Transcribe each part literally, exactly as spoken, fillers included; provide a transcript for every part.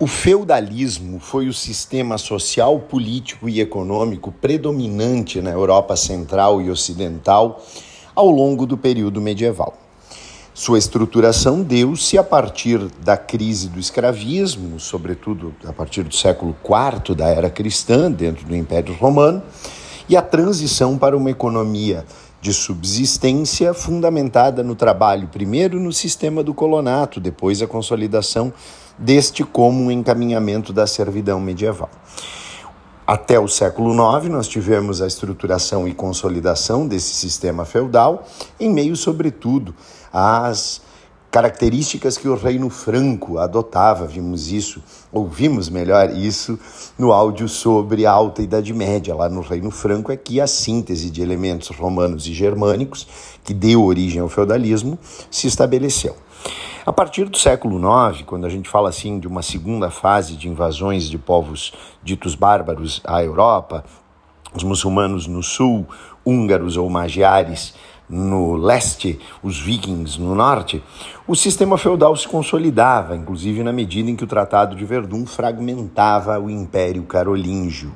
O feudalismo foi o sistema social, político e econômico predominante na Europa Central e Ocidental ao longo do período medieval. Sua estruturação deu-se a partir da crise do escravismo, sobretudo a partir do século quarto da era cristã, dentro do Império Romano, e a transição para uma economia de subsistência fundamentada no trabalho, primeiro no sistema do colonato, depois a consolidação deste como um encaminhamento da servidão medieval. Até o século nove, nós tivemos a estruturação e consolidação desse sistema feudal, em meio, sobretudo, às características que o Reino Franco adotava. Vimos isso, ouvimos melhor isso, no áudio sobre a Alta Idade Média. Lá no Reino Franco é que a síntese de elementos romanos e germânicos, que deu origem ao feudalismo, se estabeleceu. A partir do século nove, quando a gente fala assim de uma segunda fase de invasões de povos ditos bárbaros à Europa, os muçulmanos no sul, húngaros ou magiares no leste, os vikings no norte, o sistema feudal se consolidava, inclusive na medida em que o Tratado de Verdun fragmentava o Império Carolíngio.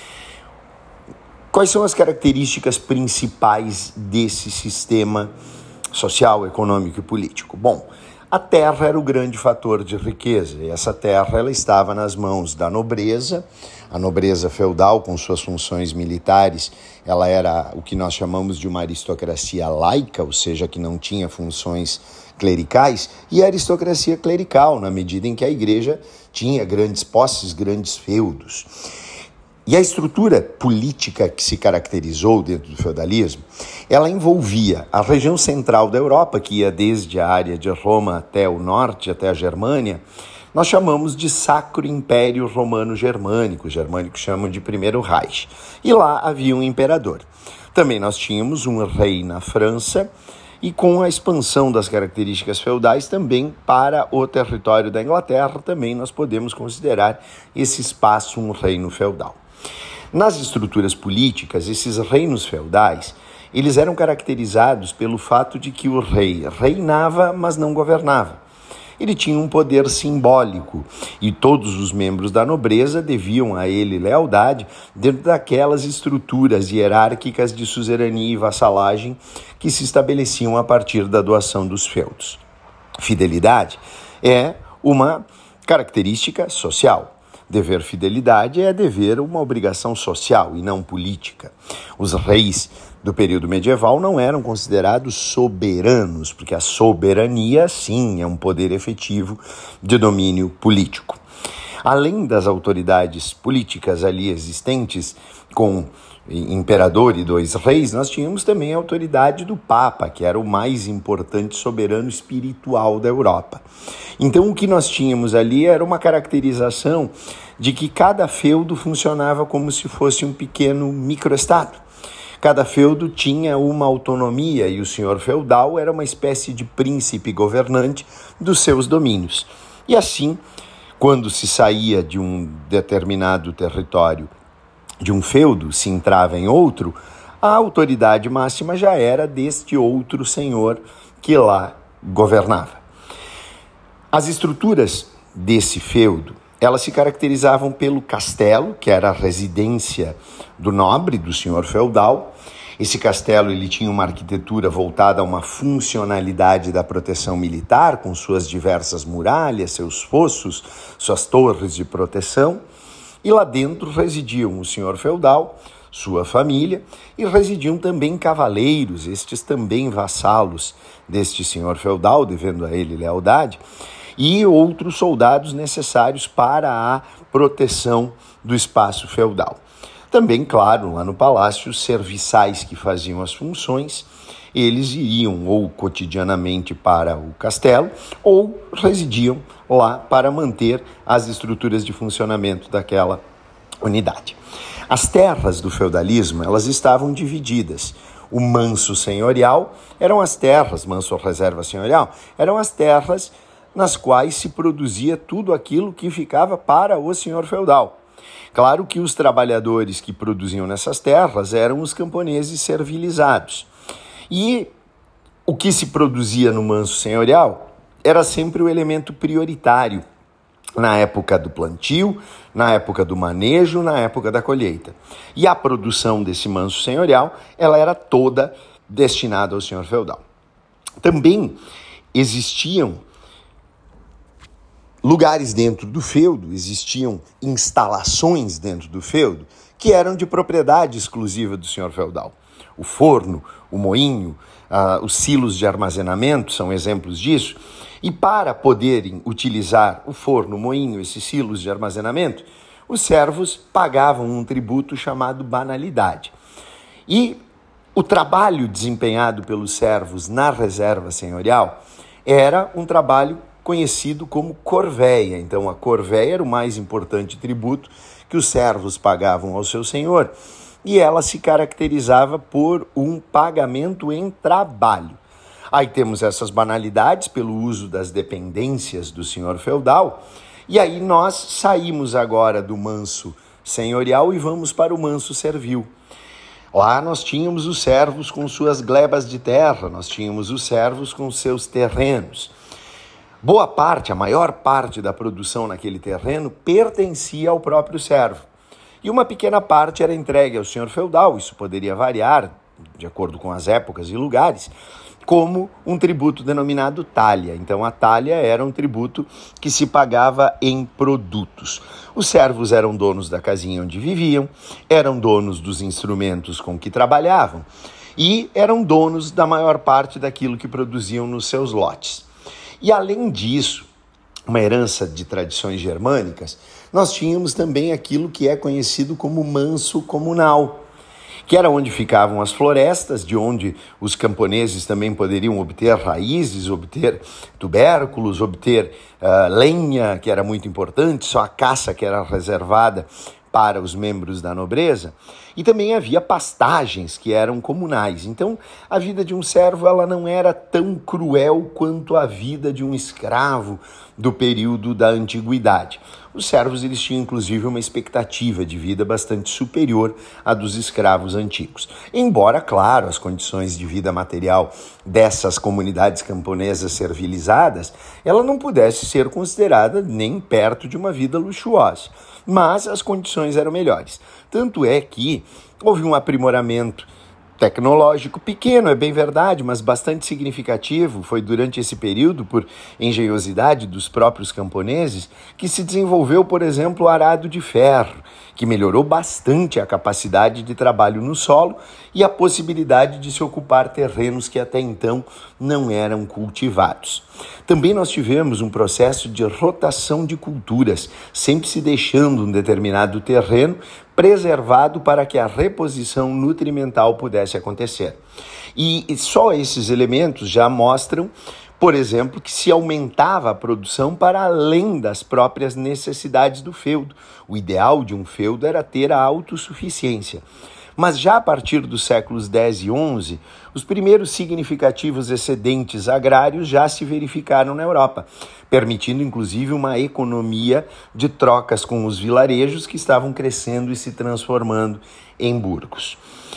Quais são as características principais desse sistema social, econômico e político? Bom, a terra era o grande fator de riqueza, e essa terra ela estava nas mãos da nobreza. A nobreza feudal, com suas funções militares, ela era o que nós chamamos de uma aristocracia laica, ou seja, que não tinha funções clericais, e a aristocracia clerical, na medida em que a igreja tinha grandes posses, grandes feudos. E a estrutura política que se caracterizou dentro do feudalismo, ela envolvia a região central da Europa, que ia desde a área de Roma até o norte, até a Germânia. Nós chamamos de Sacro Império Romano Germânico, os germânicos chamam de Primeiro Reich. E lá havia um imperador. Também nós tínhamos um rei na França, e com a expansão das características feudais também para o território da Inglaterra, também nós podemos considerar esse espaço um reino feudal. Nas estruturas políticas, esses reinos feudais, eles eram caracterizados pelo fato de que o rei reinava, mas não governava. Ele tinha um poder simbólico e todos os membros da nobreza deviam a ele lealdade dentro daquelas estruturas hierárquicas de suzerania e vassalagem que se estabeleciam a partir da doação dos feudos. Fidelidade é uma característica social. Dever fidelidade é dever uma obrigação social e não política. Os reis do período medieval não eram considerados soberanos, porque a soberania, sim, é um poder efetivo de domínio político. Além das autoridades políticas ali existentes, com imperador e dois reis, nós tínhamos também a autoridade do Papa, que era o mais importante soberano espiritual da Europa. Então, o que nós tínhamos ali era uma caracterização de que cada feudo funcionava como se fosse um pequeno microestado. Cada feudo tinha uma autonomia e o senhor feudal era uma espécie de príncipe governante dos seus domínios. E assim, quando se saía de um determinado território, de um feudo, se entrava em outro, a autoridade máxima já era deste outro senhor que lá governava. As estruturas desse feudo, elas se caracterizavam pelo castelo, que era a residência do nobre, do senhor feudal. Esse castelo ele tinha uma arquitetura voltada a uma funcionalidade da proteção militar, com suas diversas muralhas, seus fossos, suas torres de proteção. E lá dentro residiam o senhor feudal, sua família, e residiam também cavaleiros, estes também vassalos deste senhor feudal, devendo a ele lealdade, e outros soldados necessários para a proteção do espaço feudal. Também, claro, lá no palácio, os serviçais que faziam as funções, eles iriam ou cotidianamente para o castelo ou residiam lá para manter as estruturas de funcionamento daquela unidade. As terras do feudalismo, elas estavam divididas. O manso senhorial eram as terras, manso reserva senhorial, eram as terras nas quais se produzia tudo aquilo que ficava para o senhor feudal. Claro que os trabalhadores que produziam nessas terras eram os camponeses servilizados. E o que se produzia no manso senhorial era sempre o elemento prioritário na época do plantio, na época do manejo, na época da colheita. E a produção desse manso senhorial, ela era toda destinada ao senhor feudal. Também existiam lugares dentro do feudo, existiam instalações dentro do feudo que eram de propriedade exclusiva do senhor feudal. O forno, o moinho, uh, os silos de armazenamento são exemplos disso. E para poderem utilizar o forno, o moinho, esses silos de armazenamento, os servos pagavam um tributo chamado banalidade. E o trabalho desempenhado pelos servos na reserva senhorial era um trabalho conhecido como corvéia. Então, a corvéia era o mais importante tributo que os servos pagavam ao seu senhor, e ela se caracterizava por um pagamento em trabalho. Aí temos essas banalidades pelo uso das dependências do senhor feudal, e aí nós saímos agora do manso senhorial e vamos para o manso servil. Lá nós tínhamos os servos com suas glebas de terra, nós tínhamos os servos com seus terrenos. Boa parte, a maior parte da produção naquele terreno pertencia ao próprio servo. E uma pequena parte era entregue ao senhor feudal, isso poderia variar de acordo com as épocas e lugares, como um tributo denominado talha. Então a talha era um tributo que se pagava em produtos. Os servos eram donos da casinha onde viviam, eram donos dos instrumentos com que trabalhavam e eram donos da maior parte daquilo que produziam nos seus lotes. E além disso, uma herança de tradições germânicas, nós tínhamos também aquilo que é conhecido como manso comunal, que era onde ficavam as florestas, de onde os camponeses também poderiam obter raízes, obter tubérculos, obter uh, lenha, que era muito importante, só a caça que era reservada para os membros da nobreza, e também havia pastagens que eram comunais. Então, a vida de um servo ela não era tão cruel quanto a vida de um escravo do período da antiguidade. Os servos eles tinham, inclusive, uma expectativa de vida bastante superior à dos escravos antigos. Embora, claro, as condições de vida material dessas comunidades camponesas servilizadas, ela não pudesse ser considerada nem perto de uma vida luxuosa. Mas as condições eram melhores. Tanto é que houve um aprimoramento tecnológico pequeno, é bem verdade, mas bastante significativo. Foi durante esse período, por engenhosidade dos próprios camponeses, que se desenvolveu, por exemplo, o arado de ferro, que melhorou bastante a capacidade de trabalho no solo e a possibilidade de se ocupar terrenos que até então não eram cultivados. Também nós tivemos um processo de rotação de culturas, sempre se deixando um determinado terreno preservado para que a reposição nutrimental pudesse acontecer. E só esses elementos já mostram, por exemplo, que se aumentava a produção para além das próprias necessidades do feudo. O ideal de um feudo era ter a autossuficiência. Mas já a partir dos séculos dez e onze, os primeiros significativos excedentes agrários já se verificaram na Europa, permitindo inclusive uma economia de trocas com os vilarejos que estavam crescendo e se transformando em burgos.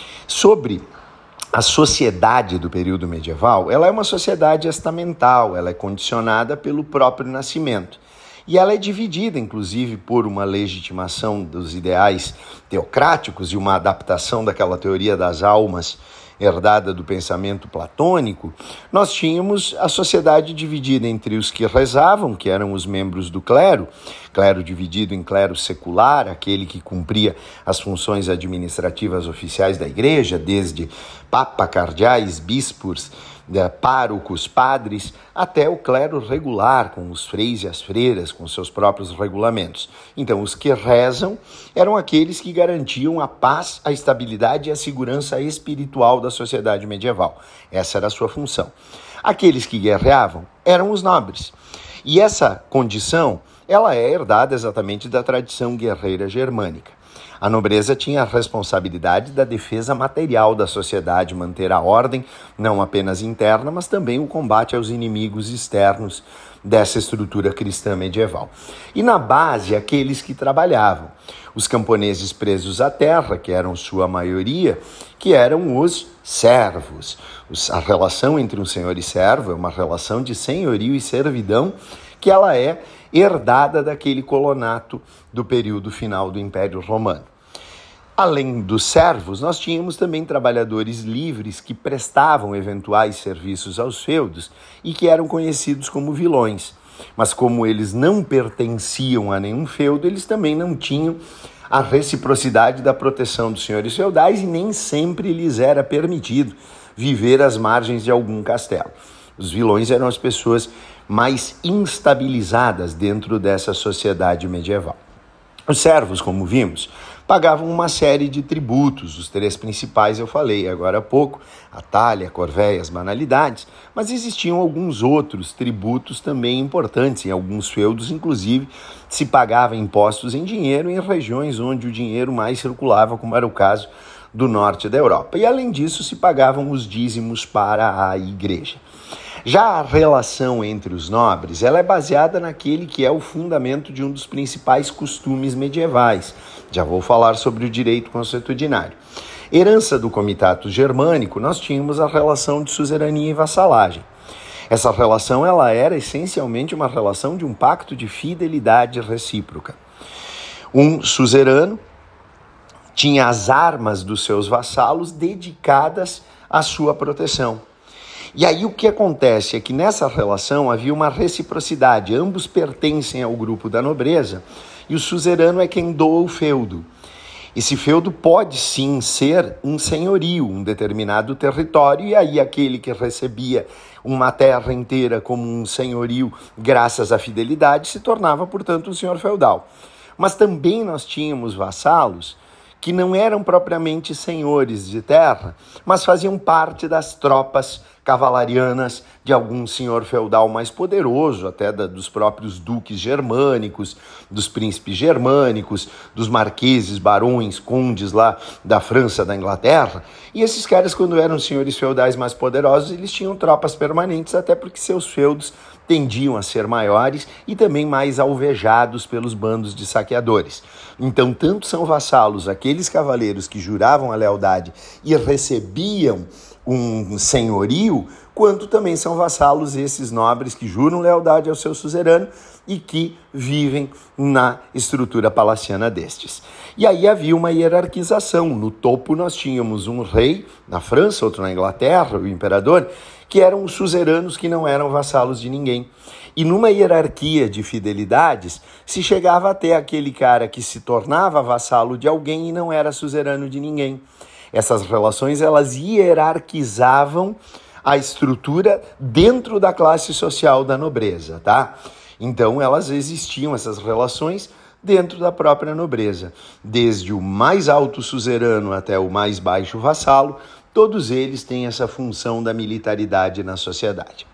Sobre a sociedade do período medieval, ela é uma sociedade estamental, ela é condicionada pelo próprio nascimento. E ela é dividida, inclusive, por uma legitimação dos ideais teocráticos e uma adaptação daquela teoria das almas herdada do pensamento platônico. Nós tínhamos a sociedade dividida entre os que rezavam, que eram os membros do clero, clero dividido em clero secular, aquele que cumpria as funções administrativas oficiais da igreja, desde papa, cardeais, bispos, párocos, padres, até o clero regular, com os freis e as freiras, com seus próprios regulamentos. Então, os que rezam eram aqueles que garantiam a paz, a estabilidade e a segurança espiritual da sociedade medieval. Essa era a sua função. Aqueles que guerreavam eram os nobres. E essa condição, ela é herdada exatamente da tradição guerreira germânica. A nobreza tinha a responsabilidade da defesa material da sociedade, manter a ordem, não apenas interna, mas também o combate aos inimigos externos dessa estrutura cristã medieval. E na base, aqueles que trabalhavam, os camponeses presos à terra, que eram sua maioria, que eram os servos. A relação entre um senhor e servo é uma relação de senhorio e servidão, que ela é herdada daquele colonato do período final do Império Romano. Além dos servos, nós tínhamos também trabalhadores livres que prestavam eventuais serviços aos feudos e que eram conhecidos como vilões. Mas como eles não pertenciam a nenhum feudo, eles também não tinham a reciprocidade da proteção dos senhores feudais e nem sempre lhes era permitido viver às margens de algum castelo. Os vilões eram as pessoas mais instabilizadas dentro dessa sociedade medieval. Os servos, como vimos, pagavam uma série de tributos, os três principais eu falei agora há pouco, a talha, a corvéia, as banalidades, mas existiam alguns outros tributos também importantes. Em alguns feudos, inclusive, se pagava impostos em dinheiro em regiões onde o dinheiro mais circulava, como era o caso do norte da Europa. E, além disso, se pagavam os dízimos para a igreja. Já a relação entre os nobres, ela é baseada naquele que é o fundamento de um dos principais costumes medievais. Já vou falar sobre o direito consuetudinário. Herança do comitato germânico, nós tínhamos a relação de suzerania e vassalagem. Essa relação ela era essencialmente uma relação de um pacto de fidelidade recíproca. Um suzerano tinha as armas dos seus vassalos dedicadas à sua proteção. E aí o que acontece é que nessa relação havia uma reciprocidade, ambos pertencem ao grupo da nobreza e o suzerano é quem doa o feudo. Esse feudo pode sim ser um senhorio, um determinado território, e aí aquele que recebia uma terra inteira como um senhorio graças à fidelidade se tornava, portanto, um senhor feudal. Mas também nós tínhamos vassalos que não eram propriamente senhores de terra, mas faziam parte das tropas cavalarianas de algum senhor feudal mais poderoso, até da, dos próprios duques germânicos, dos príncipes germânicos, dos marqueses, barões, condes lá da França, da Inglaterra. E esses caras, quando eram senhores feudais mais poderosos, eles tinham tropas permanentes, até porque seus feudos tendiam a ser maiores e também mais alvejados pelos bandos de saqueadores. Então, tanto são vassalos aqueles cavaleiros que juravam a lealdade e recebiam um senhorio, quanto também são vassalos esses nobres que juram lealdade ao seu suzerano e que vivem na estrutura palaciana destes. E aí havia uma hierarquização. No topo nós tínhamos um rei na França, outro na Inglaterra, o imperador, que eram os suzeranos que não eram vassalos de ninguém. E numa hierarquia de fidelidades, se chegava até aquele cara que se tornava vassalo de alguém e não era suzerano de ninguém. Essas relações, elas hierarquizavam a estrutura dentro da classe social da nobreza, tá? Então, elas existiam, essas relações, dentro da própria nobreza. Desde o mais alto suzerano até o mais baixo vassalo, todos eles têm essa função da militaridade na sociedade.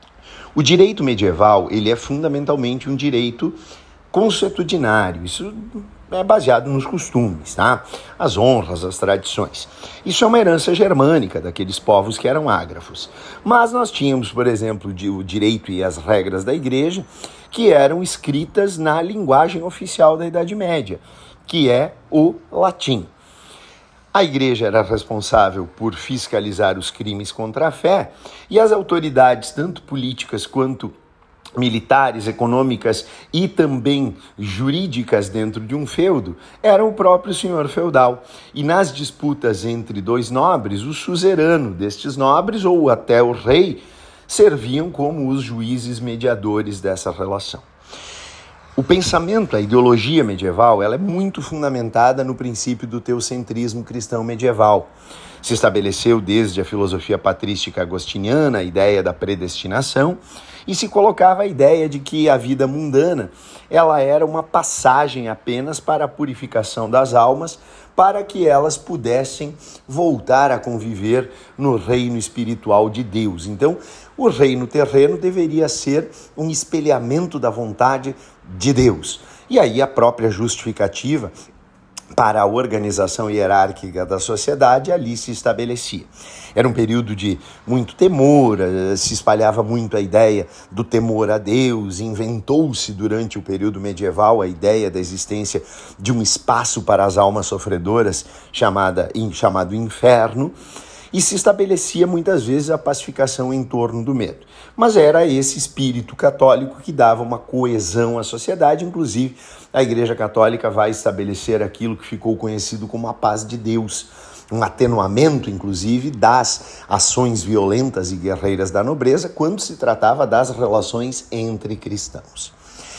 O direito medieval, ele é fundamentalmente um direito consuetudinário. Isso é baseado nos costumes, tá? As honras, as tradições. Isso é uma herança germânica daqueles povos que eram ágrafos. Mas nós tínhamos, por exemplo, o direito e as regras da igreja, que eram escritas na linguagem oficial da Idade Média, que é o latim. A igreja era responsável por fiscalizar os crimes contra a fé e as autoridades, tanto políticas quanto militares, econômicas e também jurídicas dentro de um feudo, eram o próprio senhor feudal. E nas disputas entre dois nobres, o suzerano destes nobres, ou até o rei, serviam como os juízes mediadores dessa relação. O pensamento, a ideologia medieval, ela é muito fundamentada no princípio do teocentrismo cristão medieval. Se estabeleceu desde a filosofia patrística agostiniana a ideia da predestinação e se colocava a ideia de que a vida mundana ela era uma passagem apenas para a purificação das almas, para que elas pudessem voltar a conviver no reino espiritual de Deus. Então, o reino terreno deveria ser um espelhamento da vontade de Deus. E aí a própria justificativa para a organização hierárquica da sociedade ali se estabelecia. Era um período de muito temor, se espalhava muito a ideia do temor a Deus, inventou-se durante o período medieval a ideia da existência de um espaço para as almas sofredoras chamada, chamado inferno, e se estabelecia muitas vezes a pacificação em torno do medo. Mas era esse espírito católico que dava uma coesão à sociedade, inclusive a Igreja Católica vai estabelecer aquilo que ficou conhecido como a paz de Deus, um atenuamento, inclusive, das ações violentas e guerreiras da nobreza quando se tratava das relações entre cristãos.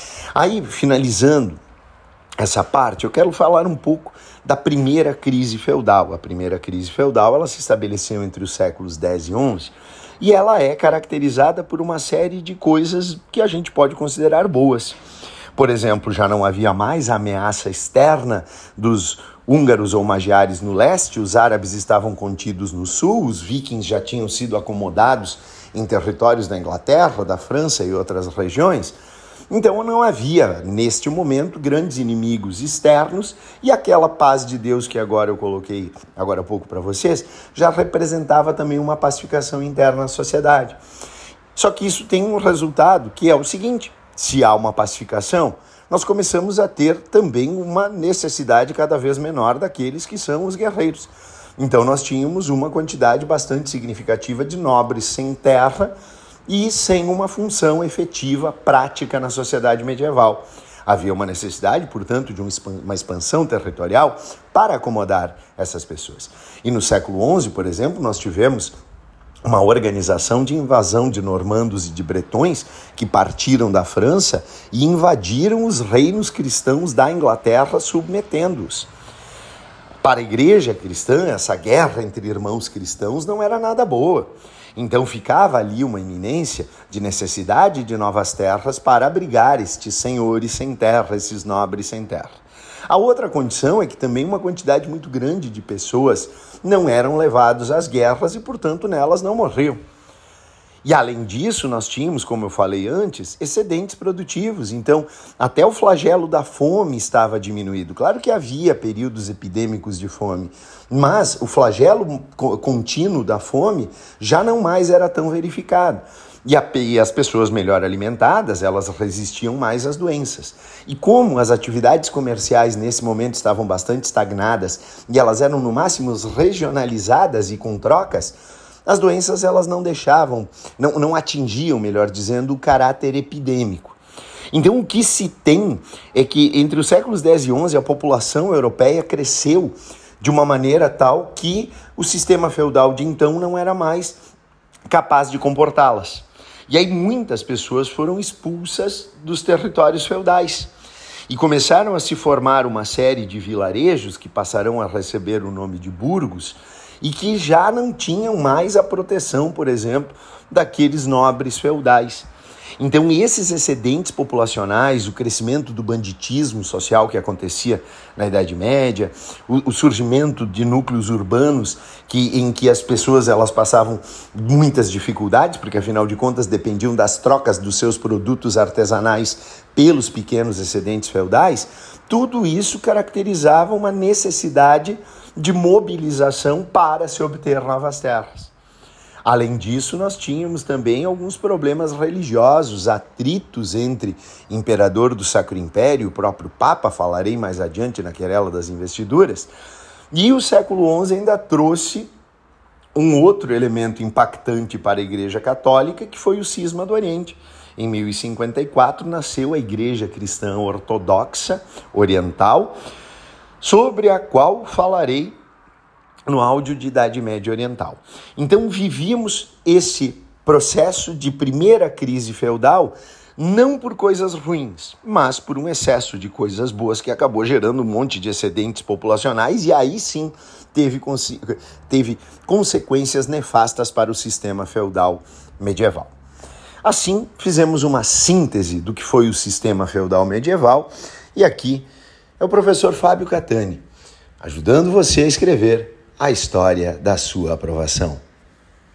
Aí, finalizando essa parte, eu quero falar um pouco da primeira crise feudal. A primeira crise feudal ela se estabeleceu entre os séculos dez e onze e ela é caracterizada por uma série de coisas que a gente pode considerar boas. Por exemplo, já não havia mais a ameaça externa dos húngaros ou magiares no leste, os árabes estavam contidos no sul, os vikings já tinham sido acomodados em territórios da Inglaterra, da França e outras regiões. Então não havia, neste momento, grandes inimigos externos e aquela paz de Deus que agora eu coloquei agora há pouco para vocês, já representava também uma pacificação interna na sociedade. Só que isso tem um resultado que é o seguinte: se há uma pacificação, nós começamos a ter também uma necessidade cada vez menor daqueles que são os guerreiros. Então nós tínhamos uma quantidade bastante significativa de nobres sem terra e sem uma função efetiva, prática na sociedade medieval. Havia uma necessidade, portanto, de uma expansão territorial para acomodar essas pessoas. E no século onze, por exemplo, nós tivemos uma organização de invasão de normandos e de bretões que partiram da França e invadiram os reinos cristãos da Inglaterra, submetendo-os. Para a igreja cristã, essa guerra entre irmãos cristãos não era nada boa. Então ficava ali uma iminência de necessidade de novas terras para abrigar estes senhores sem terra, esses nobres sem terra. A outra condição é que também uma quantidade muito grande de pessoas não eram levados às guerras e, portanto, nelas não morriam. E, além disso, nós tínhamos, como eu falei antes, excedentes produtivos. Então, até o flagelo da fome estava diminuído. Claro que havia períodos epidêmicos de fome, mas o flagelo contínuo da fome já não mais era tão verificado. E, a, e as pessoas melhor alimentadas, elas resistiam mais às doenças. E como as atividades comerciais nesse momento estavam bastante estagnadas e elas eram no máximo regionalizadas e com trocas, as doenças elas não deixavam, não, não atingiam, melhor dizendo, o caráter epidêmico. Então o que se tem é que entre os séculos dez e onze a população europeia cresceu de uma maneira tal que o sistema feudal de então não era mais capaz de comportá-las. E aí muitas pessoas foram expulsas dos territórios feudais e começaram a se formar uma série de vilarejos que passarão a receber o nome de burgos e que já não tinham mais a proteção, por exemplo, daqueles nobres feudais. Então esses excedentes populacionais, o crescimento do banditismo social que acontecia na Idade Média, o, o surgimento de núcleos urbanos que, em que as pessoas elas passavam muitas dificuldades, porque afinal de contas dependiam das trocas dos seus produtos artesanais pelos pequenos excedentes feudais, tudo isso caracterizava uma necessidade de mobilização para se obter novas terras. Além disso, nós tínhamos também alguns problemas religiosos, atritos entre imperador do Sacro Império e o próprio Papa, falarei mais adiante na querela das investiduras, e o século onze ainda trouxe um outro elemento impactante para a Igreja Católica, que foi o cisma do Oriente. Em mil e cinquenta e quatro nasceu a Igreja Cristã Ortodoxa Oriental, sobre a qual falarei no áudio de Idade Média Oriental. Então vivíamos esse processo de primeira crise feudal não por coisas ruins, mas por um excesso de coisas boas que acabou gerando um monte de excedentes populacionais e aí sim teve, teve consequências nefastas para o sistema feudal medieval. Assim, fizemos uma síntese do que foi o sistema feudal medieval e aqui é o professor Fábio Catani, ajudando você a escrever a história da sua aprovação.